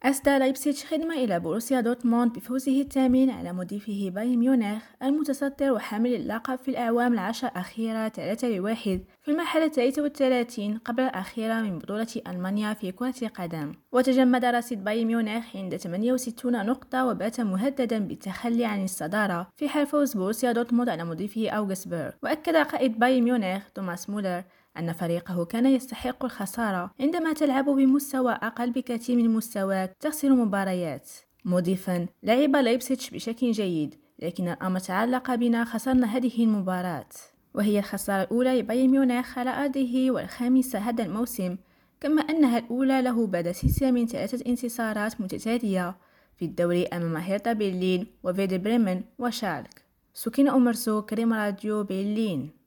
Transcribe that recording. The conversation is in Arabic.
أسدى لايبزيتش خدمة إلى بروسيا دورتموند بفوزه الثامن على مضيفه بايرن ميونخ المتصدر وحامل اللقب في الأعوام العشر الأخيرة 3-1 في المرحلة 33 قبل الأخيرة من بطولة ألمانيا في كرة القدم. وتجمد رصيد بايرن ميونخ عند 68 نقطة وبات مهددا بالتخلي عن الصدارة في حال فوز بروسيا دورتموند على مضيفه أوغسبورغ. وأكد قائد بايرن ميونخ توماس مولر أن فريقه كان يستحق الخسارة عندما تلعب بمستوى أقل بكثير من مستواك تخسر مباريات، مضيفا لعب لايبزيتش بشكل جيد لكن الأمر تعلق بنا، خسرنا هذه المباراة، وهي الخسارة الأولى لبايرن ميونخ على أرضه والخامسة هذا الموسم، كما أنها الأولى له بعد سلسلة من 3 انتصارات متتالية في الدوري أمام هيرتا برلين وفيردر بريمن وشالك. سكين أمرسو، كريم راديو برلين.